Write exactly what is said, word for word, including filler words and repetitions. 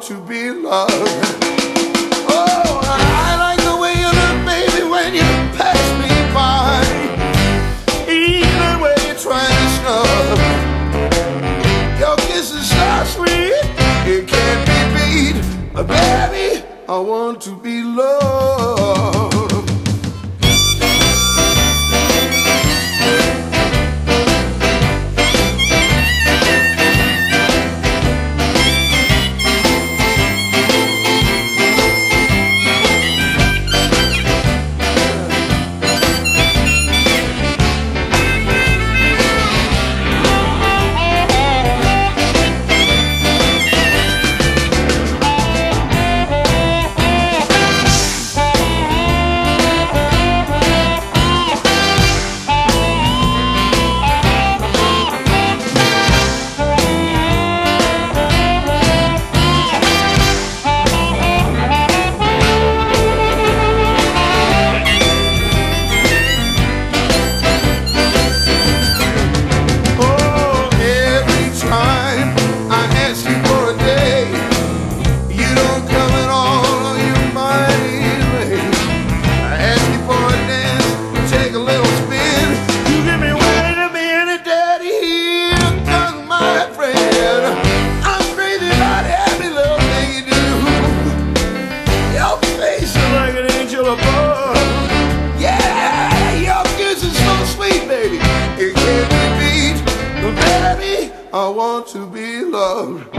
to be loved. Oh, I like the way you look, baby, when you pass me by, even when you're trying to snub. Your kiss is so sweet, it can't be beat. But baby, I want to be loved. Yeah, your kiss is so sweet, baby, it can't be beat. But baby, I want to be loved.